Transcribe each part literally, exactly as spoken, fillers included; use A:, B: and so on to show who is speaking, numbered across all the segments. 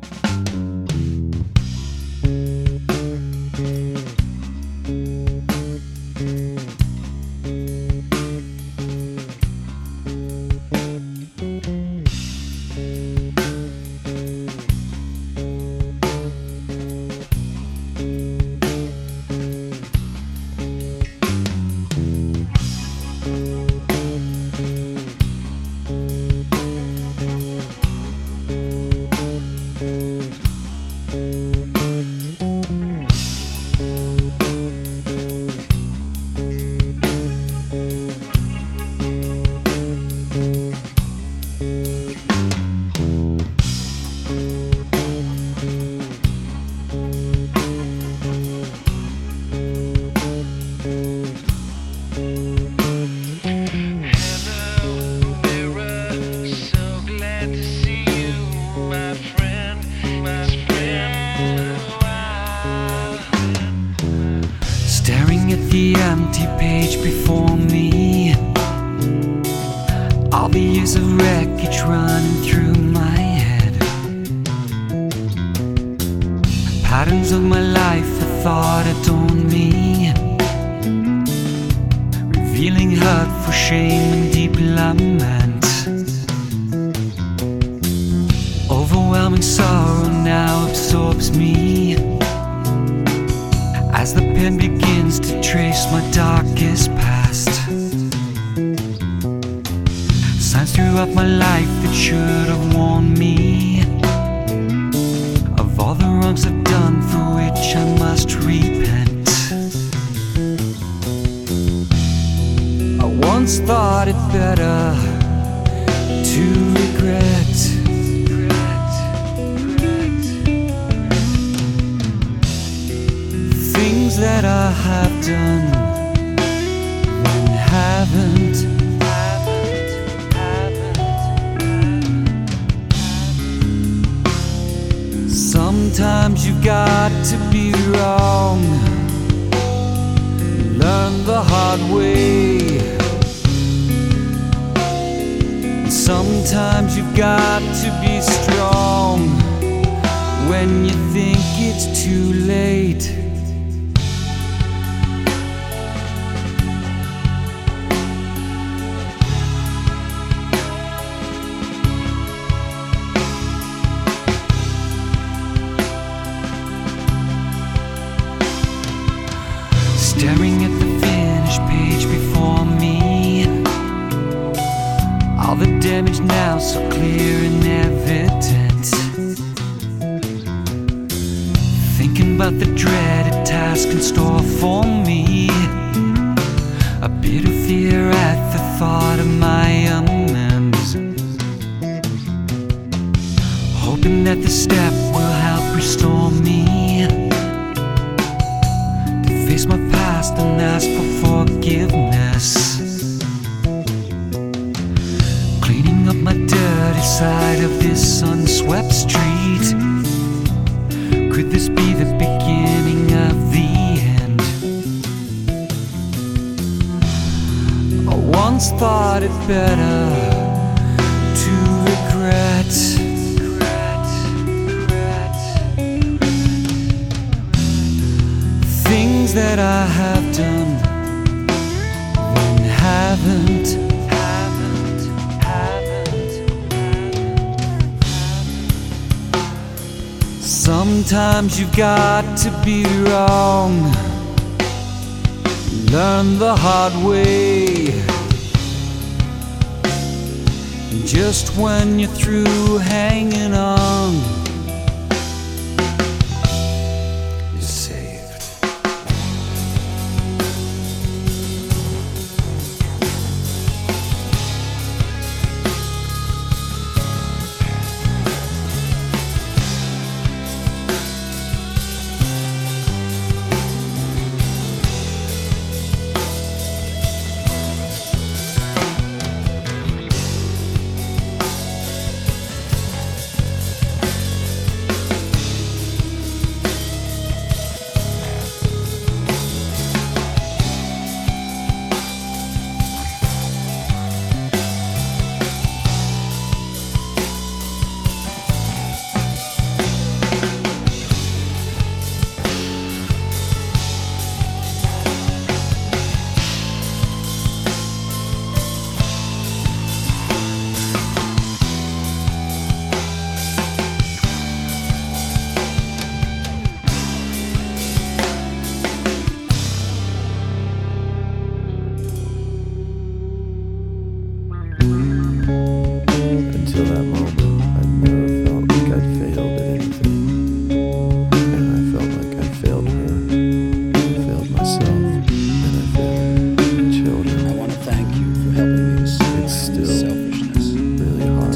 A: Staring at the empty page before me, all the years of wreckage running through my head. Patterns of my life I thought adorned me, revealing hurtful shame and deep lament. Overwhelming sorrow now absorbs me, as the pen begins to trace my darkest past. Signs throughout my life that should have warned me of all the wrongs I've done for which I must repent. I once thought it better to regret things that I have done and haven't, haven't, haven't. Sometimes you've got to be wrong, learn the hard way. Sometimes you've got to be strong when you think it's too late. Staring at the finished page before me, all the damage now so clear and evident. Thinking about the dreaded task in store for me, a bit of fear at the thought of my amends. Hoping that the step will help restore me, face my past and ask for forgiveness. Cleaning up my dirty side of this unswept street. Could this be the beginning of the end? I once thought it better to regret things that I have done and haven't, haven't, haven't. Sometimes you've got to be wrong, learn the hard way. Just when you're through hanging on,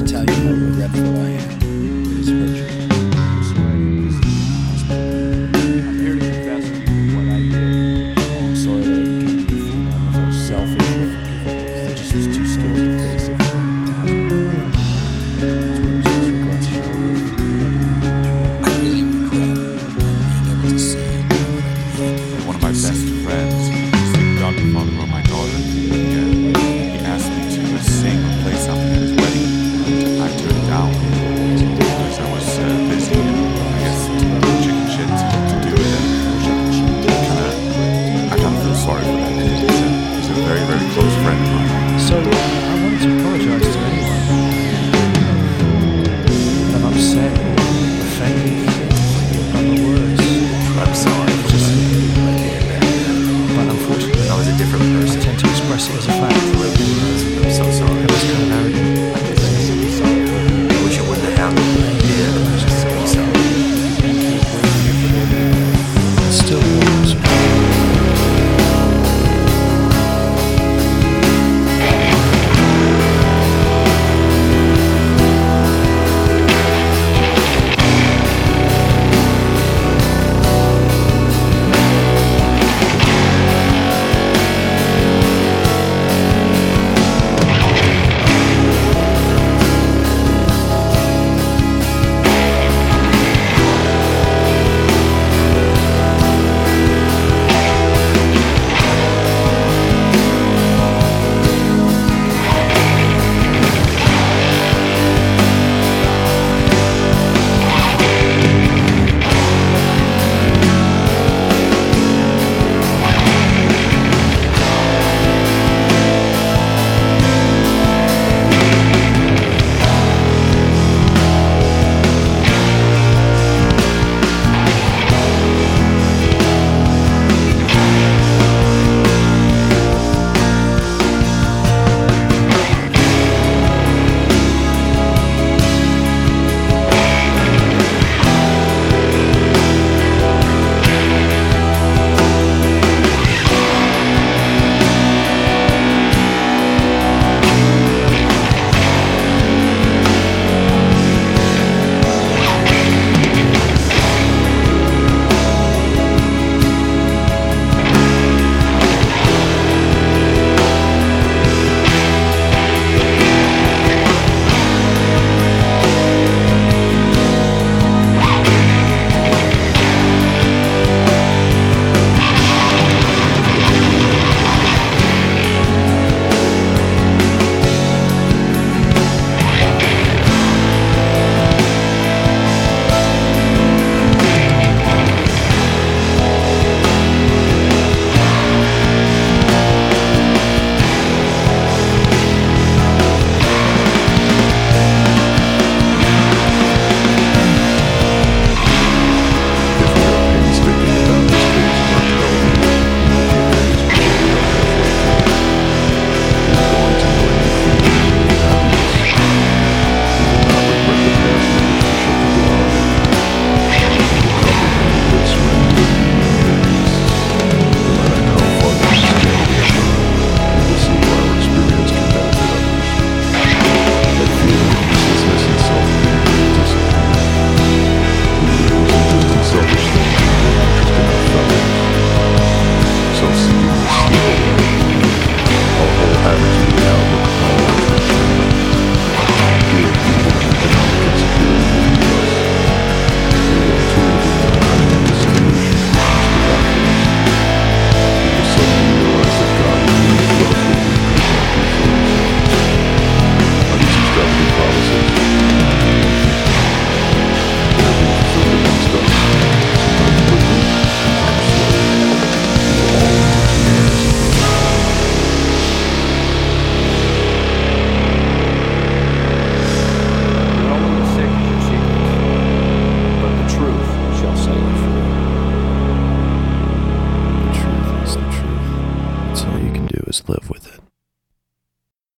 B: tell you how regretful I am.